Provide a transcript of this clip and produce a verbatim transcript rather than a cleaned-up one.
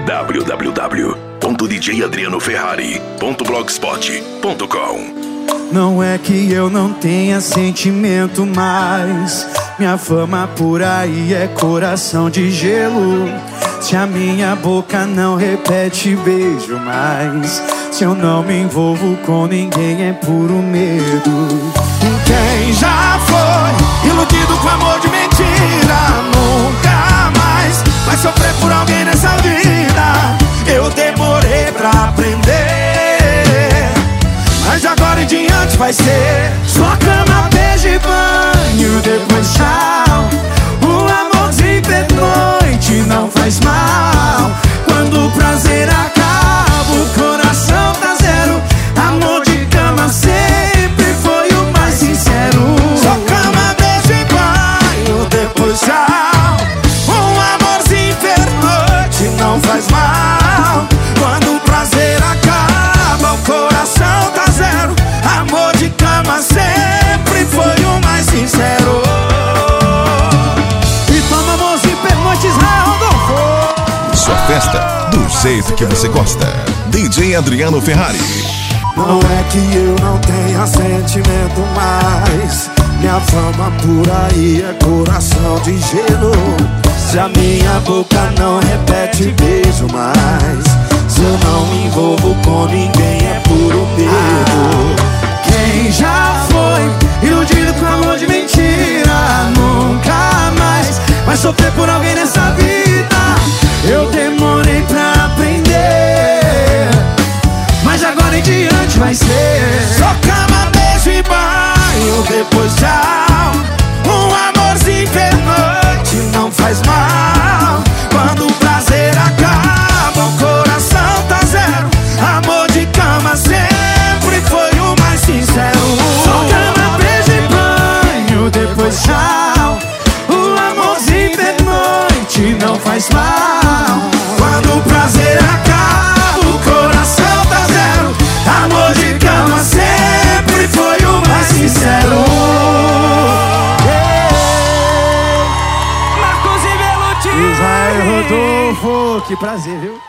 w w w ponto d j adriano ferrari ponto blogspot ponto com. Não é que eu não tenha sentimento mais, minha fama por aí é coração de gelo. Se a minha boca não repete beijo mais, se eu não me envolvo com ninguém é puro medo. Quem já foi iludido com amor de mentira nunca mais vai sofrer por alguém nessa vida. Eu demorei pra aprender, mas agora em diante vai ser só cama, beijo e banho, depois tchau. Um amorzinho pernoite não faz mal. Quando o prazer acaba, o coração tá zero. Amor de cama sempre foi o mais sincero. Só cama, beijo e banho, depois tchau. Um amorzinho pernoite não faz mal. Quando o prazer acaba, o coração tá zero. Amor de cama sempre foi o mais sincero. E toma amorzinho pernoite, Israel Rodolfo. Sua festa do jeito que você gosta. D J Adriano Ferrari. Não é que eu não tenha sentimento mais, minha fama por aí é coração de gelo. Se a minha boca não repete beijo mais, se eu não me envolvo com ninguém é puro medo. Quem já foi iludido com amor de mentira nunca mais vai sofrer por alguém nessa vida. Eu demorei pra aprender, mas agora em diante vai ser só cama, beijo e banho, depois tchau. Um amorzinho pernoite não faz mal. Quando o prazer acaba, o coração tá zero. Amor de cama sempre foi o mais sincero. Só cama, beijo e banho, depois tchau. O amorzinho pernoite não faz mal. Quando o prazer acaba, o coração tá zero. Amor de cama sempre foi o mais sincero. Marcos e Velutinho, Israel Rodolfo, que prazer, viu?